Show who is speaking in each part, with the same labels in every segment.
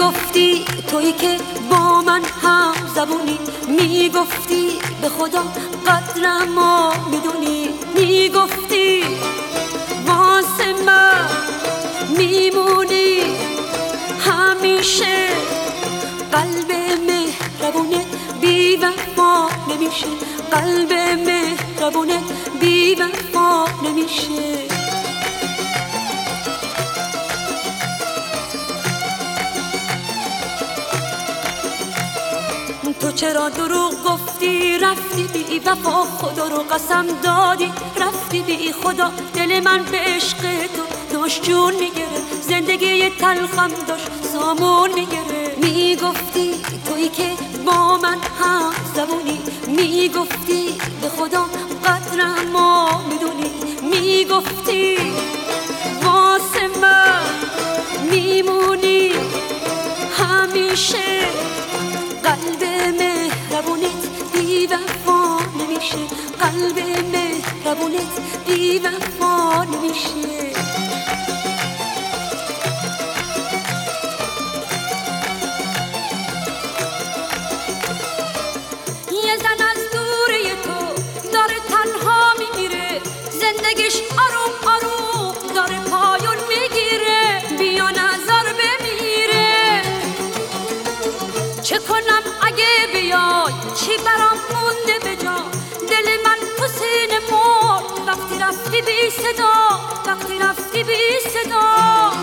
Speaker 1: میگفتی تویی که با من هم زبونی، میگفتی به خدا قدرمو میدونی، میگفتی واسه من میمونی همیشه. قلب مهربونه بی وفا نمیشه، قلب مهربونه بی وفا نمیشه. تو چرا دروغ گفتی رفتی بی وفا، خدا رو قسم دادی رفتی بی خدا. دل من به عشق تو داشت جون میگیره، زندگی تلخم داشت سامون میگیره. میگفتی تویی که با من هم زبونی، میگفتی به خدا قدرمو میدونی، میگفتی واسه من میمونی همیشه. قلب مهربونت بی وفا نمیشه، قلب مهربونت بی وفا نمیشه. یه زن از دوره تو داره تنها میمیره، زندگیش آروم آروم داره پایون میگیره. بیا نظر بمیره، چه کنم اگه بیای، چی برام مونده به جا. دل من تو سینه مرد وقتی رفتی بی صدا، وقتی رفتی بی صدا.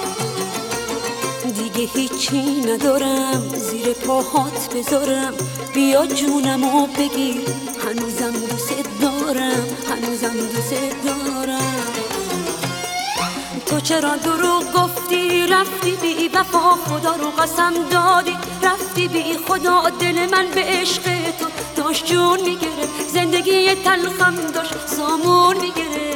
Speaker 1: دیگه هیچی ندارم زیر پاهات بذارم، بیا جونمو بگیر هنوزم دوست دارم، هنوزم دوست دارم. تو چرا دروغ گفتی رفتی بی وفا، خدا رو قسم دادی رفتی بی خدا. دل من به عشق تو داشت جون میگیره، زندگی تلخم داشت سامون میگیره.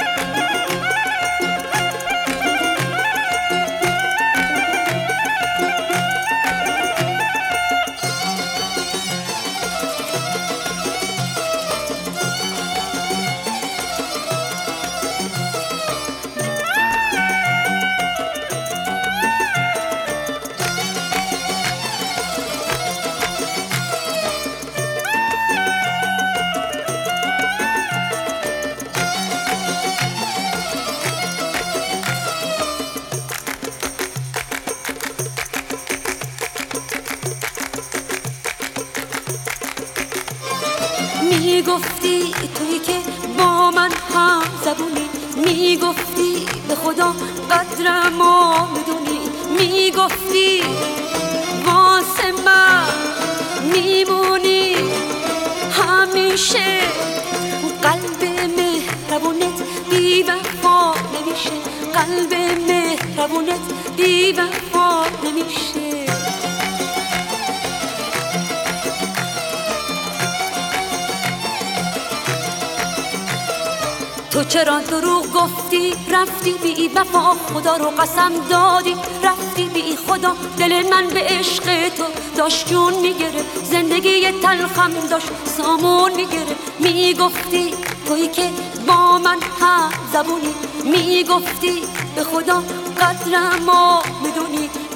Speaker 1: میگفتی تویی که با من هم زبونی، میگفتی به خدا قدرمو میدونی، میگفتی واسه من میمونی همیشه. قلب مهربونت بی وفا نمیشه، قلب مهربونت بی وفا نمیشه. تو چرا دروغ گفتی رفتی بی وفا، خدا رو قسم دادی رفتی بی خدا. دل من به عشق تو داشت جون میگیره، زندگی تلخم داشت سامون میگیره. میگفتی تویی که با من هم زبونی، میگفتی به خدا قدرمو میدونی،